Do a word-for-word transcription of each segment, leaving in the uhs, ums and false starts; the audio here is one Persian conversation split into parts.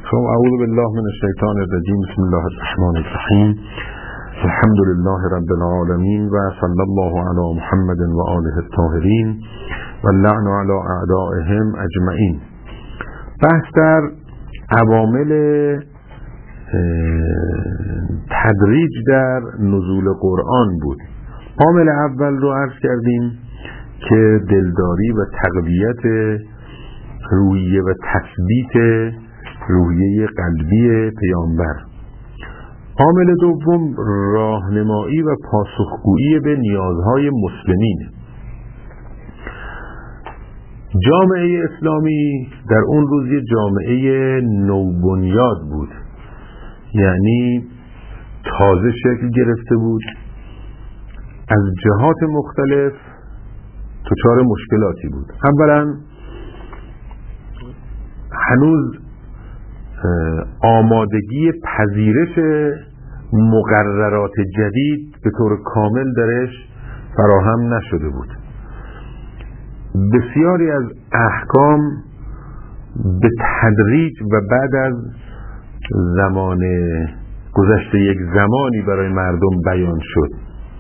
خب اعوذ بالله من الشیطان الرجیم. بسم الله الرحمن الرحیم. الحمد لله رب العالمین و صلی الله علی محمد و آله الطاهرین و اللعن علی اعدائهم اجمعین. بحث در عوامل تدریج در نزول قرآن بود. عامل اول رو عرض کردیم که دلداری و تقویت روحیه و تثبیت روحیه قلبی پیامبر. عامل دوم راهنمایی و پاسخگویی به نیازهای مسلمین. جامعه اسلامی در اون روز یه جامعه نوبنیاد بود، یعنی تازه شکل گرفته بود، از جهات مختلف دچار مشکلاتی بود. اولا هنوز آمادگی پذیرش مقررات جدید به طور کامل درش فراهم نشده بود. بسیاری از احکام به تدریج و بعد از زمان گذشته یک زمانی برای مردم بیان شد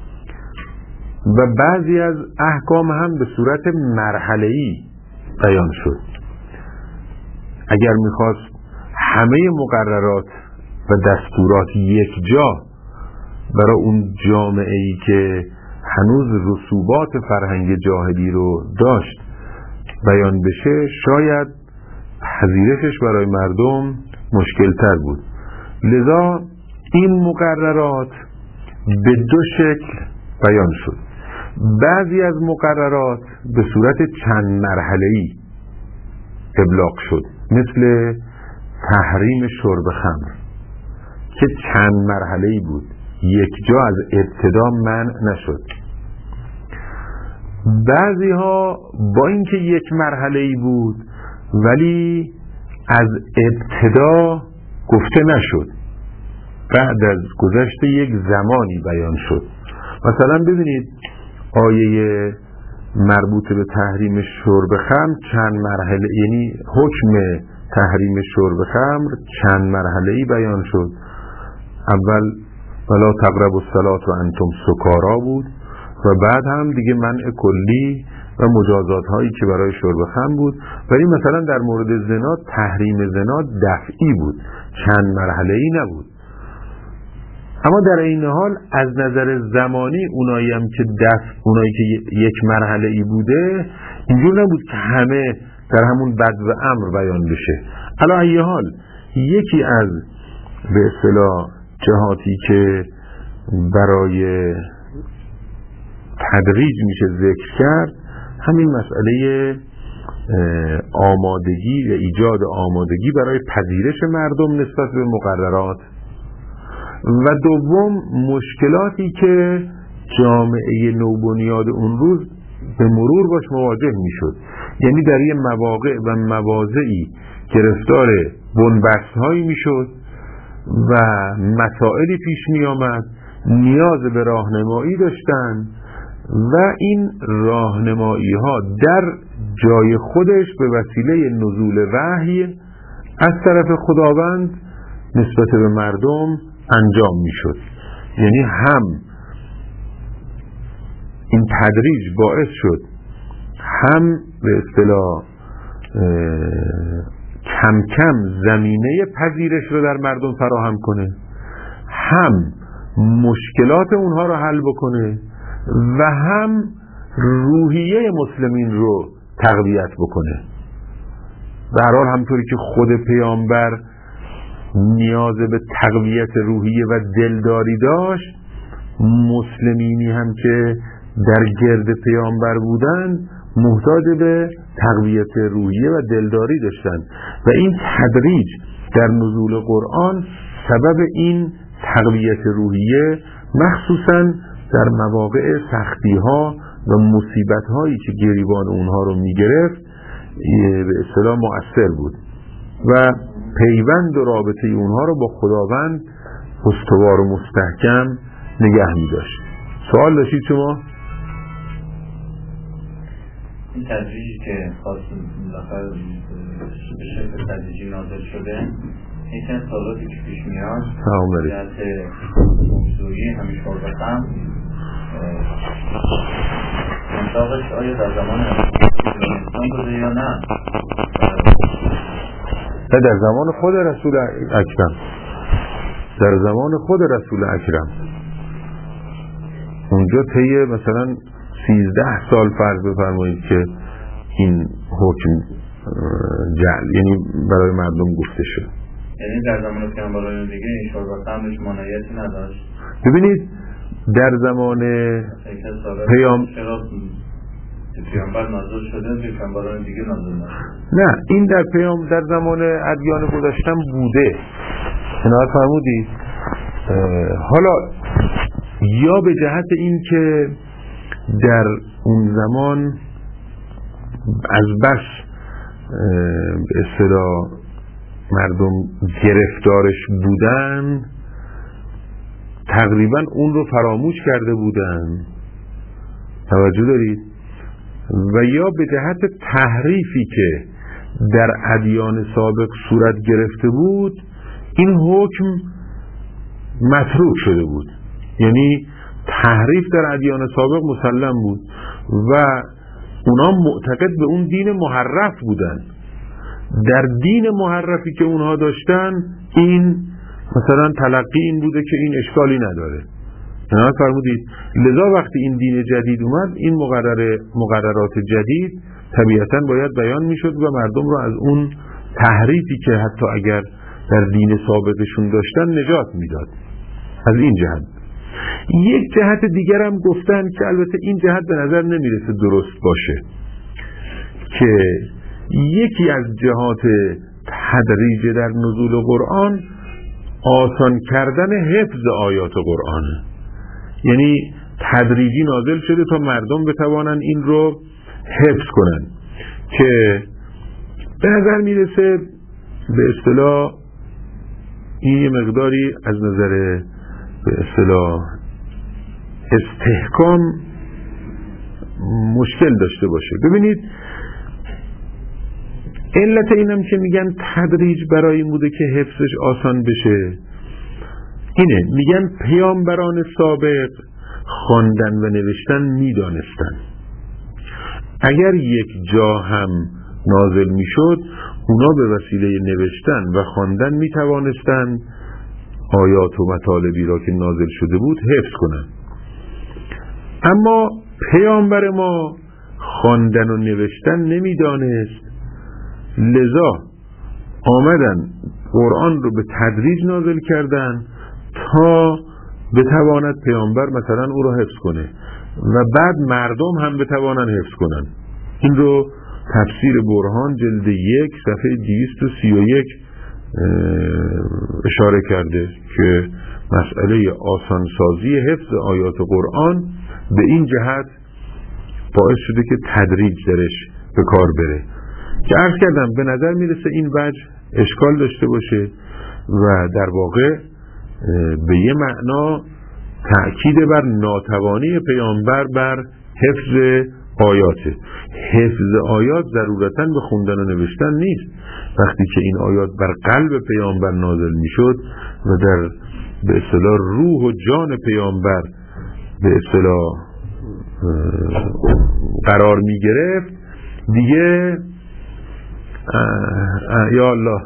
و بعضی از احکام هم به صورت مرحله‌ای بیان شد. اگر میخواست همه مقررات و دستورات یک جا برای اون جامعه‌ای که هنوز رسوبات فرهنگ جاهلی رو داشت بیان بشه، شاید پذیرشش برای مردم مشکل تر بود. لذا این مقررات به دو شکل بیان شد. بعضی از مقررات به صورت چند مرحله‌ای ابلاغ شد، مثل تحریم شرب خمر که چند مرحله‌ای بود، یک جا از ابتدا منع نشد. بعضی ها با اینکه یک مرحله‌ای بود ولی از ابتدا گفته نشد، بعد از گذشت یک زمانی بیان شد. مثلا ببینید آیه مربوط به تحریم شرب خمر چند مرحله، یعنی حکم تحریم شرب خمر چند مرحله‌ای بیان شد. اول ولا تقربوا الصلاة و انتم سکارا بود و بعد هم دیگه منع کلی و مجازات هایی که برای شرب خمر بود. ولی مثلا در مورد زنا تحریم زنا دفعی بود، چند مرحله‌ای نبود. اما در این حال از نظر زمانی اونایی هم که دفع، اونایی که یک مرحله‌ای بوده، اینجور نبود که همه در همون بد و امر بیان بشه. علی ای حال یکی از به اصطلاح جهاتی که برای تدریج میشه ذکر کرد همین مسئله آمادگی و ایجاد آمادگی برای پذیرش مردم نسبت به مقررات و دوم مشکلاتی که جامعه نوبنیاد اون روز به مرور باش مواجه میشد. یعنی در یه مواقع و مواضعی گرفتار بنبست هایی میشد و مسائلی پیش می آمد، نیاز به راهنمایی داشتن و این راهنمایی ها در جای خودش به وسیله نزول وحی از طرف خداوند نسبت به مردم انجام می شد. یعنی هم این تدریج باعث شد هم به اصطلاح کم کم زمینه پذیرش رو در مردم فراهم کنه، هم مشکلات اونها رو حل بکنه و هم روحیه مسلمین رو تقویت بکنه. در حال همطوری که خود پیامبر نیاز به تقویت روحیه و دلداری داشت، مسلمینی هم که در گرد پیامبر بودن محتاج به تقویت روحیه و دلداری داشتن و این تدریج در نزول قرآن سبب این تقویت روحیه مخصوصا در مواقع سختی ها و مصیبت هایی که گریبان اونها رو میگرفت به اصطلاح مؤثر بود و پیوند و رابطه اونها رو با خداوند استوار و مستحکم نگه می داشت. سوال داشتید شما؟ این تدریجی که خاص بالاخره به شکل تدریجی نازل شده یکی از سوالاتی که پیش میاد سلام جهت موضوعی همیشه بردم منطقش آیا در زمان اسلام بوده یا نه؟ نه، در زمان خود رسول اکرم، در زمان خود رسول اکرم اونجا طی مثلا سیزده سال فرض بفرمایید که این حکم جعل یعنی برای مردم گفته شد. یعنی در زمان پیامبران دیگه این شربت همش مانعیتی نداشت. ببینید در زمان پیام پیامبر نازل شده، پیامبران دیگه نازل نشده. نه، این در پیام در زمان ادیان گذشته بوده. شما فرمودید. حالا یا به جهت این که در اون زمان از بس به اصطلاح مردم گرفتارش بودن، تقریبا اون رو فراموش کرده بودن، توجه دارید؟ و یا به جهت تحریفی که در ادیان سابق صورت گرفته بود، این حکم متروک شده بود. یعنی تحریف در ادیان سابق مسلم بود و اونا معتقد به اون دین محرف بودن. در دین محرفی که اونها داشتن، این مثلا تلقی این بوده که این اشکالی نداره. نه فرمودید. لذا وقتی این دین جدید اومد، این مقرر مقررات جدید طبیعتاً باید بیان میشد و مردم رو از اون تحریفی که حتی اگر در دین سابقشون داشتن نجات میداد. از این جهت. یک جهت دیگر هم گفتن که البته این جهت به نظر نمیرسه درست باشه، که یکی از جهات تدریج در نزول قرآن آسان کردن حفظ آیات قرآنه. یعنی تدریجی نازل شده تا مردم بتوانن این رو حفظ کنن، که به نظر میرسه به اصطلاح این یه مقداری از نظر به اصطلاح استحکام مشکل داشته باشه. ببینید علت اینم که میگن تدریج برای این بوده که حفظش آسان بشه، اینه میگن پیامبران سابق خواندن و نوشتن میدانستن. اگر یک جا هم نازل میشد، اونا به وسیله نوشتن و خواندن میتوانستن آیات و مطالبی را که نازل شده بود حفظ کنن. اما پیامبر ما خواندن و نوشتن نمیدانست، لذا آمدن قرآن رو به تدریج نازل کردن تا بتواند پیامبر مثلا او رو حفظ کنه و بعد مردم هم بتوانند حفظ کنن. این رو تفسیر برهان جلد یک صفحه دویست و سی و یک اشاره کرده که مسئله آسانسازی حفظ آیات قرآن به این جهت باعث شده که تدریج درش به کار بره، که عرض کردم به نظر میرسه این وجه اشکال داشته باشه و در واقع به یه معنا تأکید بر ناتوانی پیامبر بر حفظ آیاته. حفظ آیات ضرورتاً به خوندن و نوشتن نیست. وقتی که این آیات بر قلب پیامبر نازل میشد و در به اصطلاح روح و جان پیامبر به اصطلاح قرار می گرفت، دیگه اه اه یا الله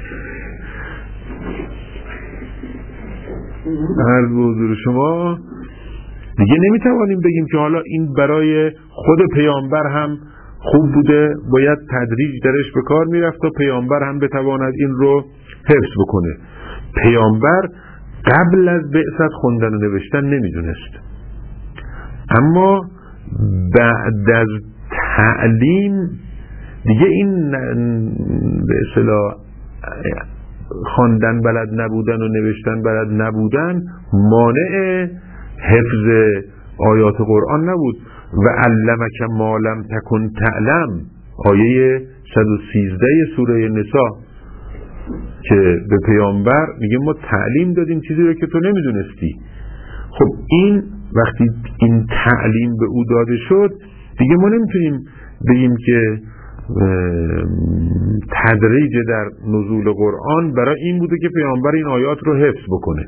عرض به حضور شما، دیگه نمیتوانیم بگیم که حالا این برای خود پیامبر هم خوب بوده، باید تدریج درش به کار میرفت تا پیامبر هم بتواند این رو حفظ بکنه. پیامبر قبل از بعثت خوندن و نوشتن نمیدونست، اما بعد از تعلیم دیگه این به اصطلاح خواندن بلد نبودن و نوشتن بلد نبودن مانع حفظ آیات قرآن نبود. و علمک ما لم تکن تعلم، آیه صد و سیزده سوره نساء، که به پیامبر میگه ما تعلیم دادیم چیزی رو که تو نمیدونستی. خب این وقتی این تعلیم به او داده شد، دیگه ما نمیتونیم بگیم که تدریج در نزول قرآن برای این بوده که پیامبر این آیات رو حفظ بکنه.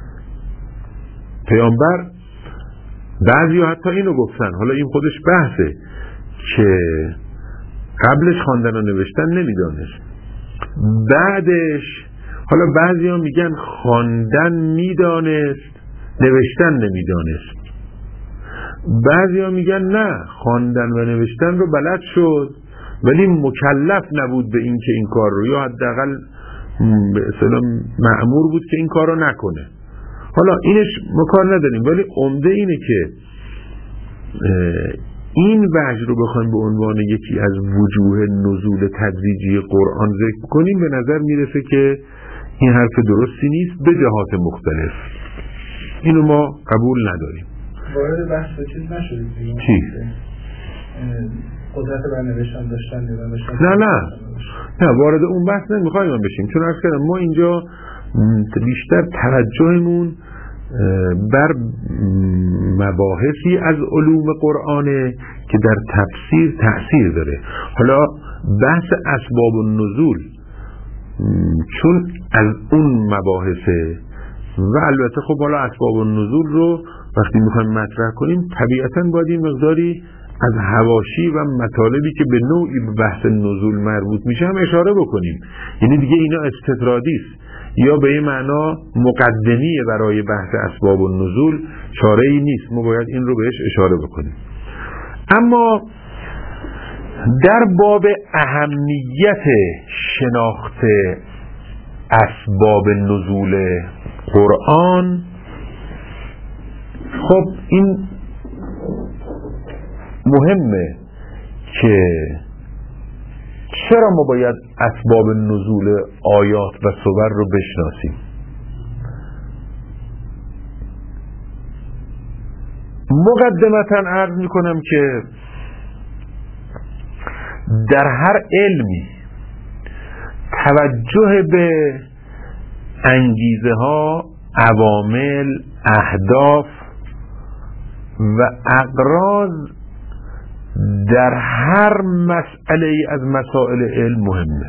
پیامبر بعضی ها حتی اینو گفتن، حالا این خودش بحثه، که قبلش خواندن و نوشتن نمیدانست، بعدش حالا بعضی ها میگن خواندن میدانست نوشتن نمیدانست، بعضی ها میگن نه خواندن و نوشتن رو بلد شد ولی مکلف نبود به این که این کار رو، یا حداقل به اصطلاح مأمور بود که این کار رو نکنه. حالا اینش ما کار نداریم، ولی عمده اینه که این وجه رو بخوایم به عنوان یکی از وجوه نزول تدریجی قرآن ذکر کنیم، به نظر میرسه که این حرف درستی نیست به جهات مختلف. اینو ما قبول نداریم. وارد بحث چیز نشدید؟ چی؟ قدرت برنوشتن داشتن یا نداشتن؟ نه نه نه وارد اون بحث نمیخوایم ما بشیم، چون عرض کردم ما اینجا بیشتر توجهمون بر مباحثی از علوم قرآنه که در تفسیر تأثیر داره. حالا بحث اسباب النزول چون از اون مباحثه، و البته خب حالا اسباب النزول رو وقتی میخوایم مطرح کنیم طبیعتاً باید این مقداری از حواشی و مطالبی که به نوعی به بحث نزول مربوط میشه هم اشاره بکنیم. یعنی دیگه اینا استطرادی است یا به این معنا مقدمیه برای بحث اسباب النزول، چاره ای نیست، ما باید این رو بهش اشاره بکنیم. اما در باب اهمیت شناخت اسباب نزول قرآن، خب این مهمه که چرا ما باید اسباب نزول آیات و سور رو بشناسیم. مقدمتاً عرض میکنم که در هر علمی توجه به انگیزه ها، عوامل، اهداف و اغراض در هر مسئله از مسائل علم مهمه.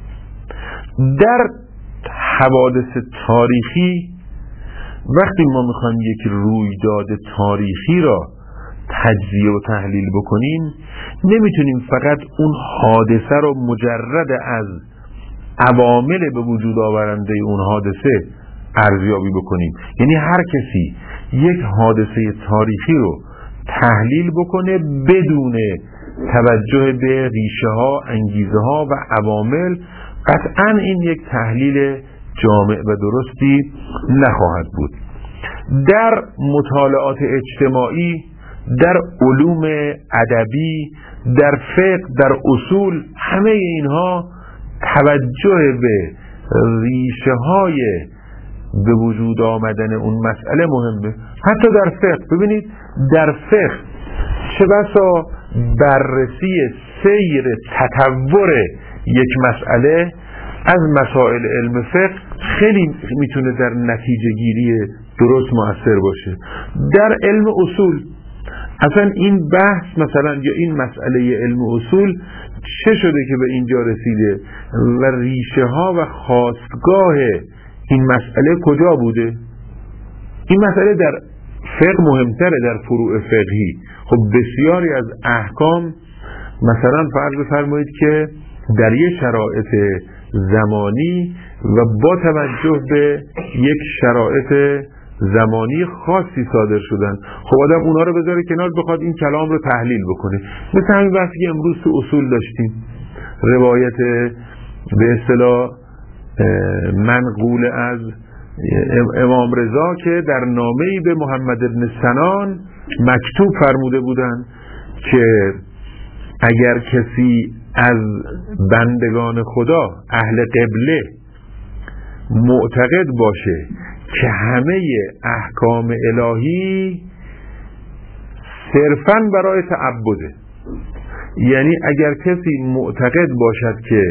در حوادث تاریخی وقتی ما میخوایم یک رویداد تاریخی را تجزیه و تحلیل بکنیم، نمیتونیم فقط اون حادثه رو مجرد از عوامل به وجود آورنده اون حادثه ارزیابی بکنیم. یعنی هر کسی یک حادثه تاریخی رو تحلیل بکنه بدون توجه به ریشه ها، انگیزه ها و عوامل، قطعاً این یک تحلیل جامع و درستی نخواهد بود. در مطالعات اجتماعی، در علوم ادبی، در فقه، در اصول، همه اینها توجه به ریشه های به وجود آمدن اون مسئله مهمه. حتی در فقه ببینید، در فقه چه بسا بررسی سیر تطور یک مسئله از مسائل علم فقه خیلی میتونه در نتیجه گیری درست مؤثر باشه. در علم اصول اصلا این بحث مثلا یا این مسئله علم اصول چه شده که به اینجا رسیده و ریشه ها و خاستگاه این مسئله کجا بوده. این مسئله در فقه مهمتره، در فروع فقهی. خب بسیاری از احکام مثلا فرض فرمایید که در یک شرایط زمانی و با توجه به یک شرایط زمانی خاصی صادر شدن، خب آدم اونا رو بذاره کنار بخواد این کلام رو تحلیل بکنه. مثل همین بحثی که امروز تو اصول داشتیم، روایت به اصطلاح منقول از امام رضا که در نامه‌ای به محمد بن سنان مکتوب فرموده بودند که اگر کسی از بندگان خدا اهل قبله معتقد باشه که همه احکام الهی صرفاً برای تعبده، یعنی اگر کسی معتقد باشد که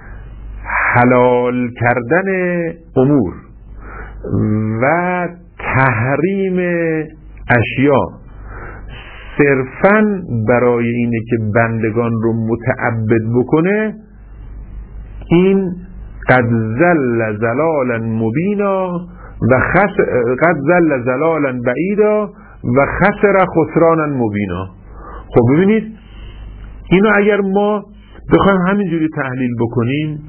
حلال کردن امور و تحریم اشیاء صرفاً برای اینه که بندگان رو متعبد بکنه، این قد زل زلالا مبینا و خس قد زل زلالا بعیدا و خسر خسرانا مبینا. خب ببینید اینو اگر ما بخوایم همینجوری تحلیل بکنیم،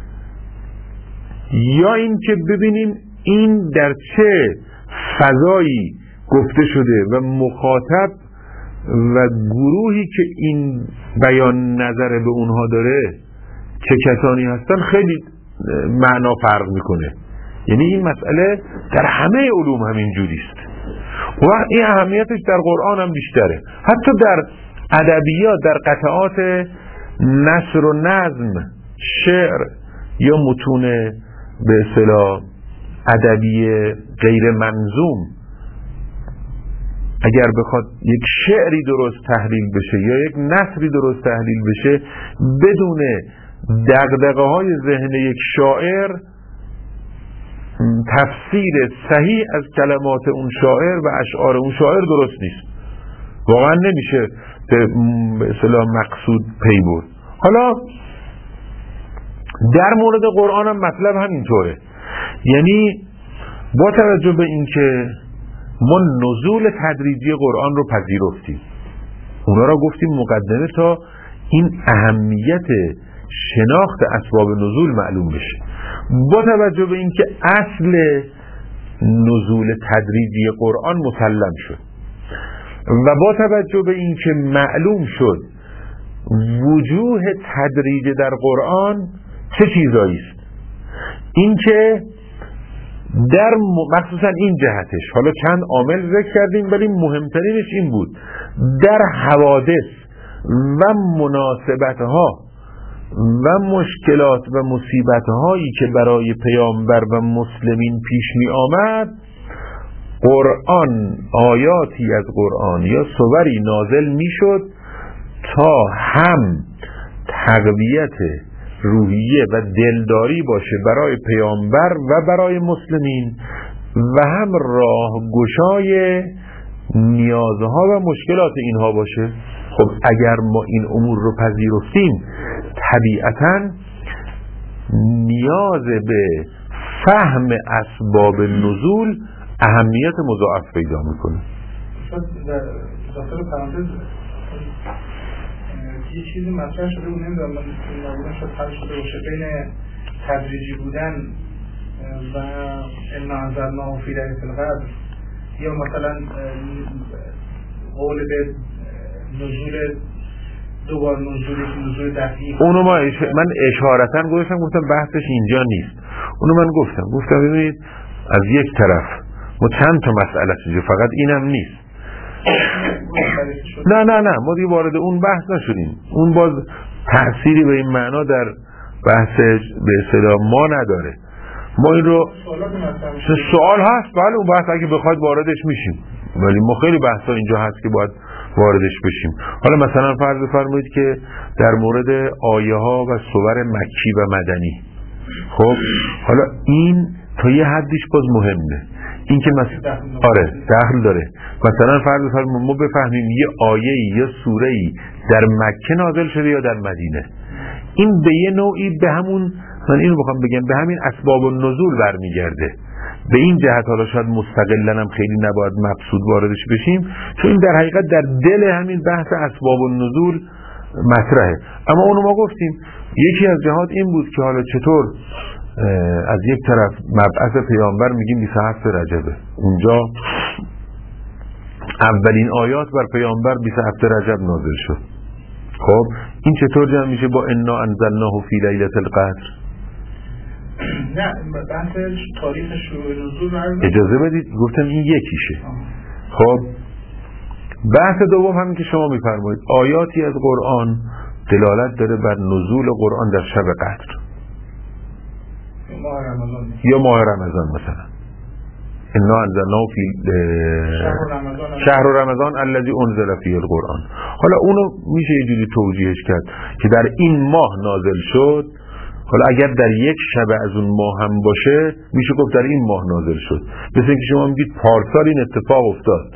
یا این که ببینیم این در چه فضایی گفته شده و مخاطب و گروهی که این بیان نظر به اونها داره چه کسانی هستن، خیلی معنا فرق میکنه. یعنی این مسئله در همه علوم همین جوریست و این اهمیتش در قرآن هم بیشتره. حتی در ادبیات، در قطعات نثر و نظم، شعر یا متون به اصطلاح ادبی غیر منظوم، اگر بخواد یک شعری درست تحلیل بشه یا یک نثری درست تحلیل بشه، بدون دغدغه های ذهن یک شاعر تفسیر صحیح از کلمات اون شاعر و اشعار اون شاعر درست نیست، واقعا نمیشه به اصطلاح مقصود پی برد. حالا در مورد قرآن هم مطلب همینطوره. یعنی با توجه به اینکه ما نزول تدریجی قرآن رو پذیرفتیم، اونا را گفتیم مقدمه تا این اهمیت شناخت اسباب نزول معلوم بشه، با توجه به اینکه اصل نزول تدریجی قرآن مسلم شد و با توجه به اینکه معلوم شد وجوه تدریج در قرآن چه چیزایی است، اینکه در مخصوصا این جهتش، حالا چند عامل ذکر کردیم ولی مهمترینش این بود، در حوادث و مناسبتها و مشکلات و مصیبتهایی که برای پیامبر و مسلمین پیش می آمد، قرآن، آیاتی از قرآن یا سوری نازل می شد تا هم تقویت روحیه و دلداری باشه برای پیامبر و برای مسلمین و هم راهگشای نیازها و مشکلات اینها باشه. خب اگر ما این امور رو پذیرفتیم، طبیعتاً نیاز به فهم اسباب نزول اهمیت مضاعف پیدا میکنه. در داخل پرانتز یه چیزی مطرح شده بود، نمیدونم من نمیدونم شاید حل شده باشه، بین تدریجی بودن و انا انزلناه فی لیلة القدر یا مثلا قول به نزول دوبار نزول نزول دقیق. اونو ما اش... من اشارتا گفتم گفتم بحثش اینجا نیست. اونو من گفتم گفتم ببینید از یک طرف ما چند تا مسئله چیزی، فقط اینم نیست. نه نه نه ما دیگه وارد اون بحث نشدیم. اون باز تأثیری به این معنا در بحث به اصطلاح ما نداره. ما این رو سوال هست، بله اون بحث اگه بخواید واردش میشیم، ولی ما خیلی بحثا اینجا هست که باید واردش بشیم. حالا مثلا فرض فرمایید که در مورد آیه ها و سور مکی و مدنی، خب حالا این تا یه حدیش باز مهمه، این که مثلا آره دخل داره. مثلا فرض فرمایید ما بفهمیم یه آیه‌ای یا سوره‌ای در مکه نازل شده یا در مدینه، این به یه نوعی به همون، من اینو بخوام بگم، به همین اسباب النزول برمیگرده. به این جهت حالا شاید مستقلاً هم خیلی نباید مقصود واردش بشیم، چون این در حقیقت در دل همین بحث اسباب النزول مطرحه. اما اونو ما گفتیم یکی از جهات این بود که حالا چطور از یک طرف مبعث پیامبر میگیم بیست و هفت رجبه، اونجا اولین آیات بر پیامبر بیست و هفت رجب نازل شد، خب این چطور جمع میشه با انا انزلناه فی لیلة القدر؟ نه بحث تاریخ شروع نزول اجازه بدید گفتم این یکیشه. خب بحث دوم همین که شما میفرمایید آیاتی از قرآن دلالت داره بر نزول قرآن در شب قدر ماه رمضان یا ماه رمضان، مثلا انا انزلناه فی شهر رمضان الذی انزل فیه القرآن. حالا اونو میشه یه جوری توجیهش کرد که در این ماه نازل شد. حالا اگر در یک شب از اون ماه هم باشه میشه گفت در این ماه نازل شد، مثل اینکه شما میگید پارسال این اتفاق افتاد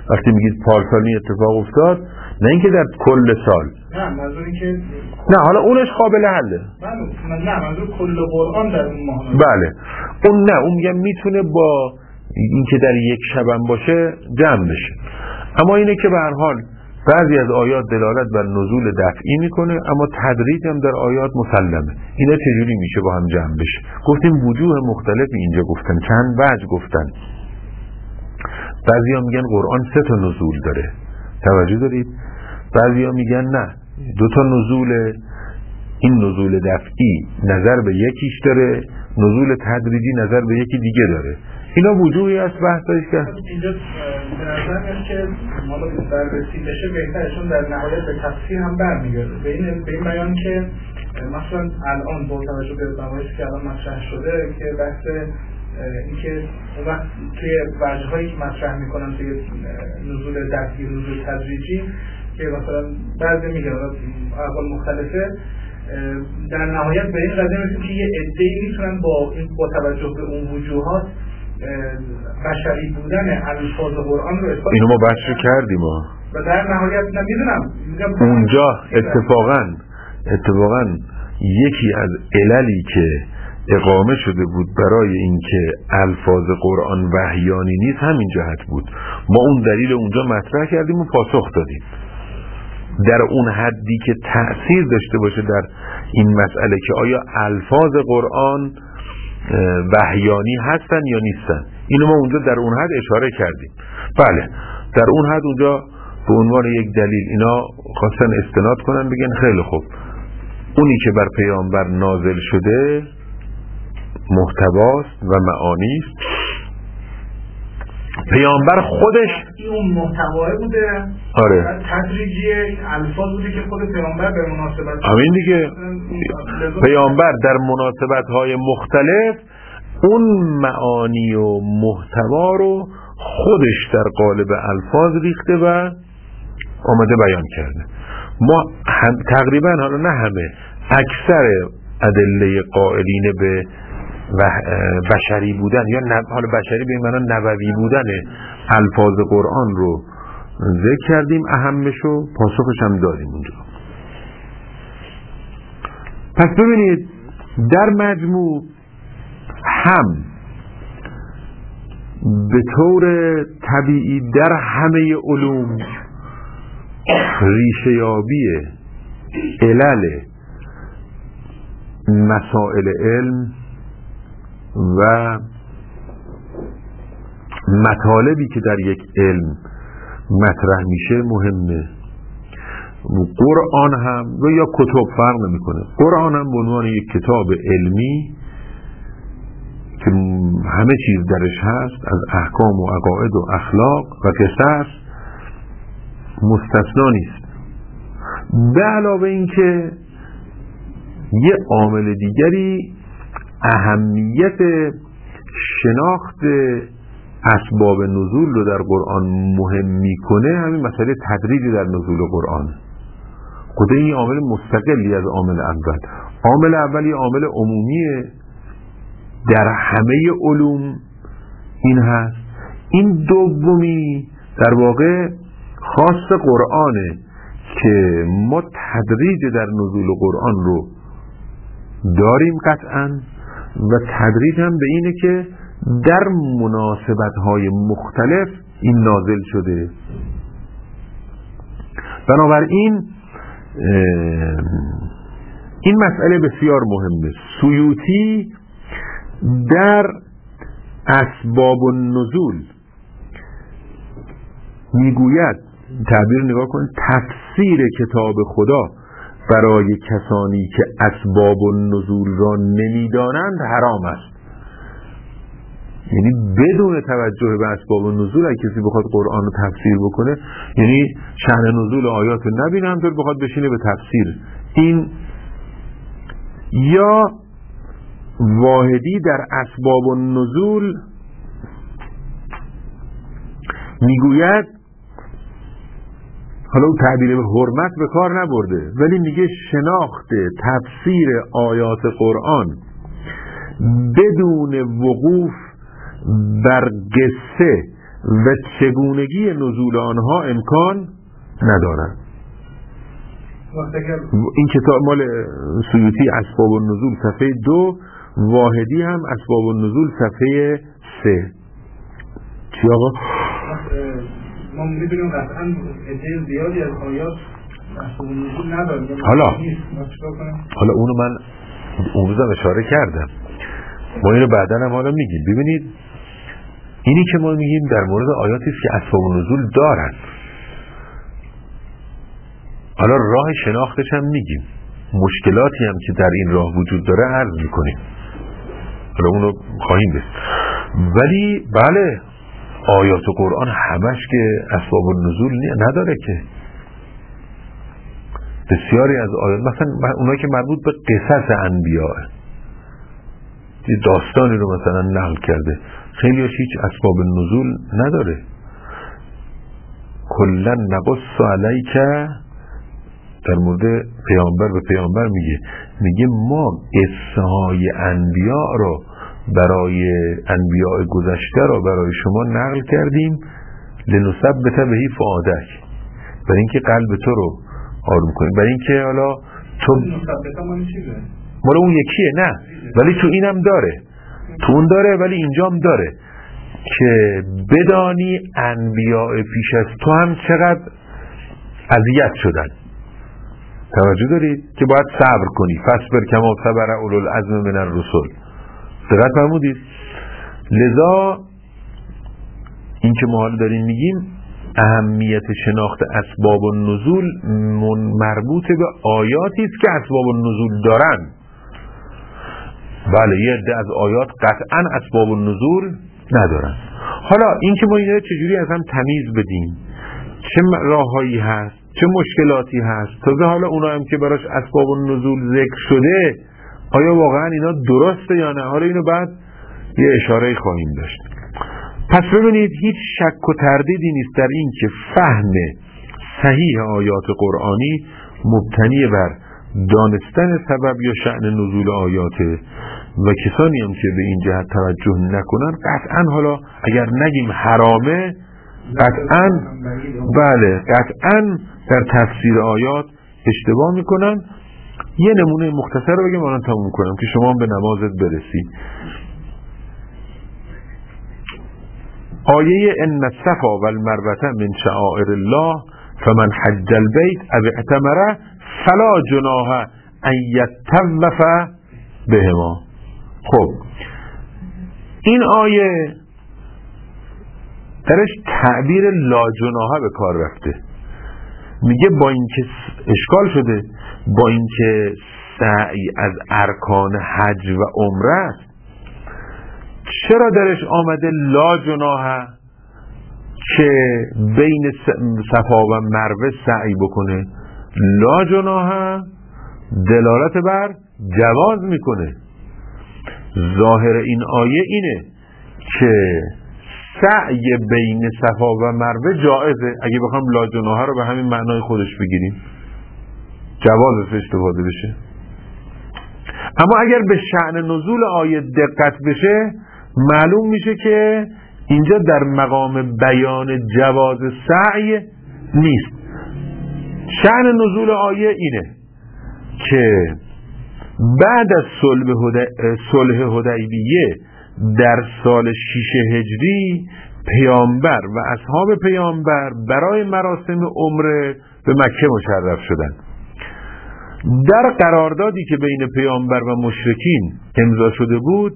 وقتی میگید پارسال این اتفاق افتاد، نه اینکه در کل سال. نه منظور این که نه حالا اونش قابل حله. من نه منظور کل قرآن در اون ماه. بله اون نه، اون میگم میتونه با اینکه در یک شبم باشه جمع بشه. اما اینه که به هر حال بعضی از آیات دلالت بر نزول دفعی میکنه، اما تدریج هم در آیات مسلمه. اینا چجوری میشه با هم جمع بشه؟ گفتیم وجوه مختلفی اینجا گفتن، چند وجه گفتن. بعضی ها میگن قرآن سه تا نزول داره، توجه دارید؟ بعضی ها میگن نه، دو تا نزول، این نزول دفعی نظر به یکیش داره، نزول تدریجی نظر به یکی دیگه داره. اینا وجوهی است بحثش که اینجا به نظر میاد که مالا بررسی بشه بهترشون در نهایت به تفسیر هم برمیگرده به این به این بیان که مثلا الان با توجه به نمایشی که الان مطرح شده که بحث اینکه اون وقت توی وجه‌هایی که مطرح میکنن توی نزول دفعی نزول تدریجی که مثلا بعضی میگن اقوال مختلفه، در نهایت به این قضیه میرسیم که یه عده‌ای میتونن با این با توجه به اون وجوهات بشری بودن الفاظ قرآن رو اثبات. اینو ما بحث کردیم ها. و در نهایت نمیدونم اونجا اتفاقا اتفاقا یکی از عللی که اقامه شده بود برای اینکه الفاظ قرآن وحیانی نیست همین جهت بود. ما اون دلیل اونجا مطرح کردیم و پاسخ دادیم. در اون حدی که تأثیر داشته باشه در این مسئله که آیا الفاظ قرآن وحیانی هستن یا نیستن، اینو ما اونجا در اون حد اشاره کردیم. بله در اون حد اونجا به عنوان یک دلیل اینا خواستن استناد کنن، بگن خیلی خوب اونی که بر پیامبر نازل شده محتواست و معانیست، پیامبر خودش اون محتوای بوده، آره تدریجی الفاظ بوده که خود پیامبر به مناسبت همین دیگه پیامبر در مناسبت‌های مختلف اون معانی و محتوا رو خودش در قالب الفاظ ریخته و آمده بیان کرده. ما هم تقریبا حالا نه همه، اکثر ادله قائلین به و بشری بودن یا نب... حالا بشری به این معنی نبوی بودن الفاظ قرآن رو ذکر کردیم، اهمشو پاسخش هم دادیم اونجا. پس ببینید در مجموع هم به طور طبیعی در همه علوم ریشه یابی علل مسائل علم و مطالبی که در یک علم مطرح میشه مهمه. قرآن هم و یا کتب فرق نمیکنه، قرآن هم به عنوان یک کتاب علمی که همه چیز درش هست از احکام و عقاید و اخلاق و قصص مستثنا نیست. به علاوه این که یه عامل دیگری اهمیت شناخت اسباب نزول رو در قرآن مهم میکنه، همین مسئله تدریج در نزول قرآن. خود این عامل مستقلی از عامل اول. عامل اول یه عامل عمومیه در همه علوم این هست، این دومی در واقع خاص قرآنه که ما تدریج در نزول قرآن رو داریم قطعاً و تدریج هم به اینه که در مناسبت‌های مختلف این نازل شده. بنابراین این مسئله بسیار مهمه. سیوطی در اسباب النزول میگوید، تعبیر نگاه کنید، تفسیر کتاب خدا برای کسانی که اسباب النزول را نمیدانند حرام است. یعنی بدون توجه به اسباب النزول اگه کسی بخواد قرآن رو تفسیر بکنه، یعنی شأن نزول آیات رو نبینه همطور بخواد بشینه به تفسیر، این یا واحدی در اسباب النزول میگوید، حالا اون تعبیر به حرمت به کار نبرده ولی میگه شناخت تفسیر آیات قرآن بدون وقوف بر قصه و چگونگی نزول آنها امکان ندارد. این کتاب مال سیوطی اسباب النزول صفحه دو، واحدی هم اسباب النزول صفحه سه. چی آقا؟ ما می‌بینیم قطعاً عده زیادی از آیات اسباب النزول نداریم. حالا حالا اونو من اون روزم اشاره کردم، ما اینو بعداً هم حالا میگیم. ببینید اینی که ما میگیم در مورد آیاتی است که اسباب النزول دارن، حالا راه شناختش هم میگیم، مشکلاتی هم که در این راه وجود داره عرض میکنیم، حالا اونو خواهیم دید. ولی بله آیات قرآن همش که اسباب النزول نداره که. بسیاری از آیات مثلا اونایی که مربوط به قصص انبیاء، داستانی رو مثلا نقل کرده، خیلی هیچ اسباب النزول نداره. کلا نقص علیک در مورد پیامبر به پیامبر میگه میگه ما قصه های انبیاء رو برای انبیاء گذشته رو برای شما نقل کردیم لنثبت بهی فؤادک، برای اینکه قلب تو رو آروم کنیم، برای اینکه حالا تو مال اون یکیه نه ولی تو اینم داره، تو اون داره ولی اینجام داره که بدانی انبیاء پیش از تو هم چقدر اذیت شدن. توجه دارید که باید صبر کنی، فصبر کما صبر اولو العزم من الرسل. دقت فرمودید؟ لذا این که ما حالا داریم میگیم اهمیت شناخت اسباب النزول مربوط به آیاتی است که اسباب النزول دارن. بله یه عده از آیات قطعا اسباب النزول ندارن. حالا این که ما اینه چجوری از هم تمیز بدیم، چه راههایی هست، چه مشکلاتی هست، تازه حالا اونا هم که براش اسباب النزول ذکر شده آیا واقعا اینا درسته یا نه، حالا اینو بعد یه اشاره خواهیم داشت. پس ببینید هیچ شک و تردیدی نیست در این که فهم صحیح آیات قرآنی مبتنی بر دانستن سبب یا شأن نزول آیاته و کسانی هم که به این جهت توجه نکنن قطعا حالا اگر نگیم حرامه قطعا بله قطعا در تفسیر آیات اشتباه میکنن. یه نمونه مختصر رو بگم الان تموم کنم که شما به نمازت برسید. آیه ان الصفا والمروه من شعائر الله فمن حج البيت او اعتمر فلا جناح ان يطوف بهما. خب این آیه درش تعبیر لا جناح به کار رفته، میگه با اینکه اشکال شده با اینکه سعی از ارکان حج و عمره است، چرا درش آمده لا جناح که بین صفا و مروه سعی بکنه؟ لا جناح دلالت بر جواز میکنه. ظاهر این آیه اینه که سعی بین صفا و مروه جائزه، اگه بخوام لا جناح رو به همین معنای خودش بگیریم جوازش استفاده بشه. اما اگر به شأن نزول آیه دقت بشه معلوم میشه که اینجا در مقام بیان جواز سعی نیست. شأن نزول آیه اینه که بعد از صلح حدیبیه در سال شش هجری پیامبر و اصحاب پیامبر برای مراسم عمره به مکه مشرف شدند. در قراردادی که بین پیامبر و مشرکین امضا شده بود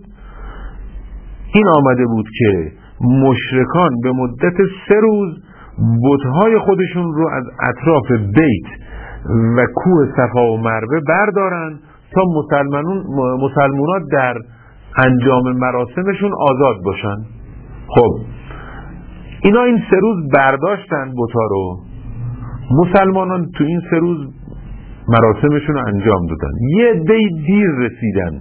این آمده بود که مشرکان به مدت سه روز بت‌های خودشون رو از اطراف بیت و کوه صفا و مروه بردارن تا مسلمانون مسلمانات در انجام مراسمشون آزاد باشن. خب اینا این سه روز برداشتن بت‌ها رو، مسلمانان تو این سه روز مراسمشون رو انجام دادن. یه عده دیر رسیدن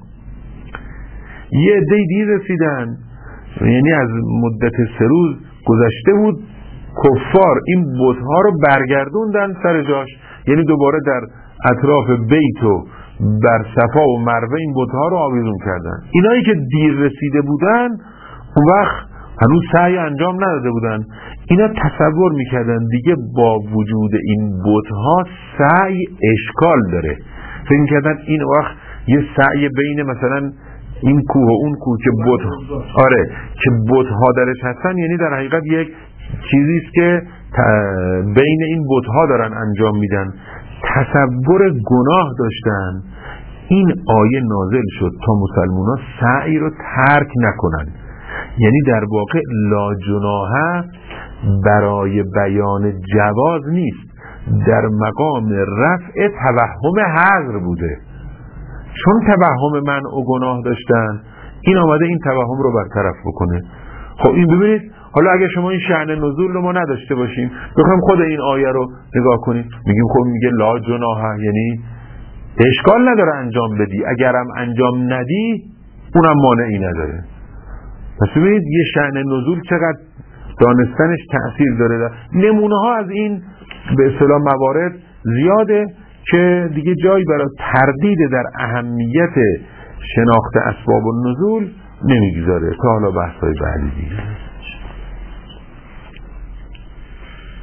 یه عده دیر رسیدن یعنی از مدت سه روز گذشته بود، کفار این بت‌ها رو برگردوندن سر جاش، یعنی دوباره در اطراف بیت و بر صفا و مروه این بت‌ها رو آویزون کردن. اینایی که دیر رسیده بودن اون وقت هنوز سعی انجام نداده بودن. اینا تصور میکردن دیگه با وجود این بت‌ها سعی اشکال داره. فکر میکردن این وقت یه سعی بین مثلا این کوه و اون کوه که بت آره که بت‌ها درش هستن، یعنی در حقیقت یک چیزی است که بین این بت‌ها دارن انجام میدن. تصور گناه داشتن. این آیه نازل شد تا مسلمونا سعی رو ترک نکنن. یعنی در واقع لا جناح برای بیان جواز نیست، در مقام رفع توهم حظر بوده. چون توهم منع و گناه داشتن، این آمده این توهم رو برطرف بکنه. خب این ببینید، حالا اگه شما این شأن نزول رو ما نداشته باشیم، بخوایم خود این آیه رو نگاه کنیم، میگیم خب میگه لا جناح، یعنی اشکال نداره انجام بدی، اگرم انجام ندی اونم مانعی نداره. پس ببینید یه شأن نزول چقدر دانستنش تأثیر داره. نمونه ها از این به اصطلاح موارد زیاده که دیگه جایی برای تردید در اهمیت شناخت اسباب النزول نمیگذاره. تا حالا بحث‌های بعدی دیگه.